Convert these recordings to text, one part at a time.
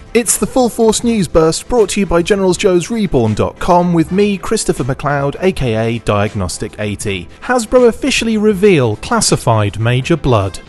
It's the Full Force News Burst, brought to you by GeneralsJoesReborn.com with me, Christopher McLeod, aka Diagnostic80. Hasbro officially reveal classified Major Blood.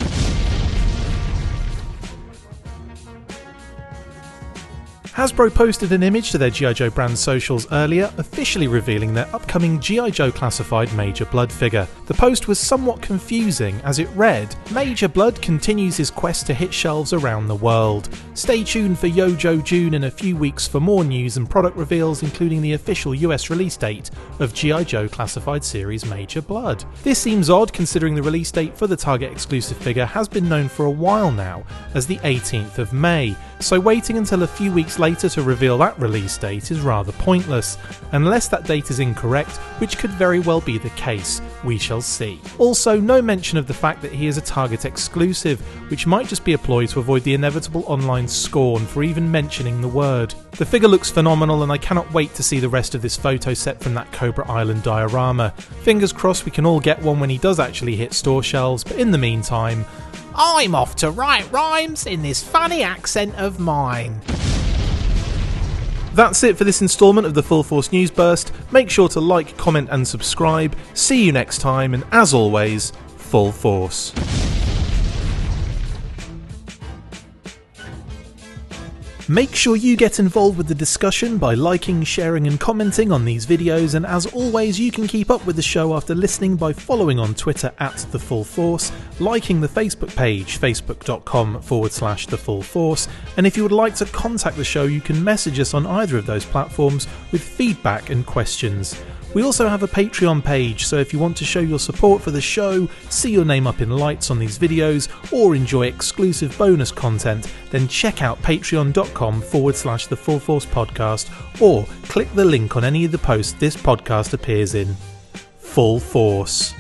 Hasbro posted an image to their G.I. Joe brand socials earlier, officially revealing their upcoming G.I. Joe classified Major Blood figure. The post was somewhat confusing as it read, "Major Blood continues his quest to hit shelves around the world. Stay tuned for Yojo June in a few weeks for more news and product reveals, including the official US release date of G.I. Joe classified series Major Blood." This seems odd considering the release date for the Target exclusive figure has been known for a while now as the 18th of May, so waiting until a few weeks later to reveal that release date is rather pointless, unless that date is incorrect, which could very well be the case. We shall see. Also, no mention of the fact that he is a Target exclusive, which might just be a ploy to avoid the inevitable online scorn for even mentioning the word. The figure looks phenomenal and I cannot wait to see the rest of this photo set from that Cobra Island diorama. Fingers crossed we can all get one when he does actually hit store shelves, but in the meantime, I'm off to write rhymes in this funny accent of mine. That's it for this instalment of the Full Force News Burst. Make sure to like, comment and subscribe. See you next time, and as always, Full Force. Make sure you get involved with the discussion by liking, sharing and commenting on these videos, and as always you can keep up with the show after listening by following on Twitter @TheFullForce, liking the Facebook page facebook.com/TheFullForce, and if you would like to contact the show you can message us on either of those platforms with feedback and questions. We also have a Patreon page, so if you want to show your support for the show, see your name up in lights on these videos, or enjoy exclusive bonus content, then check out patreon.com/TheFullForce Podcast, or click the link on any of the posts this podcast appears in. Full Force.